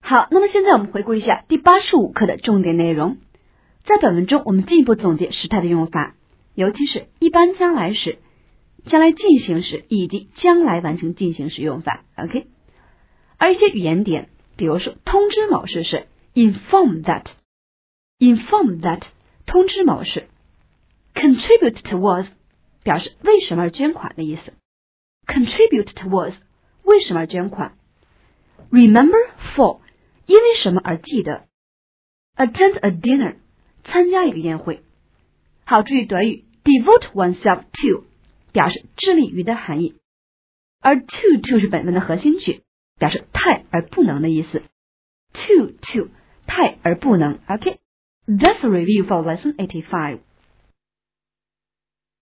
好，那么现在我们回顾一下第85课的重点内容。在本文中，我们进一步总结时态的用法，尤其是一般将来时、将来进行时以及将来完成进行时用法。OK， 而一些语言点，比如说通知某事是 inform that 通知某事。contribute towards 表示为什么而捐款的意思。contribute towards 为什么而捐款。remember for 因为什么而记得。attend a dinner 参加一个宴会。好，注意短语 devote oneself to 表示致力于的含义，而 to 是本文的核心句，表示太而不能的意思。to 太而不能。OK， That's a review for lesson 85.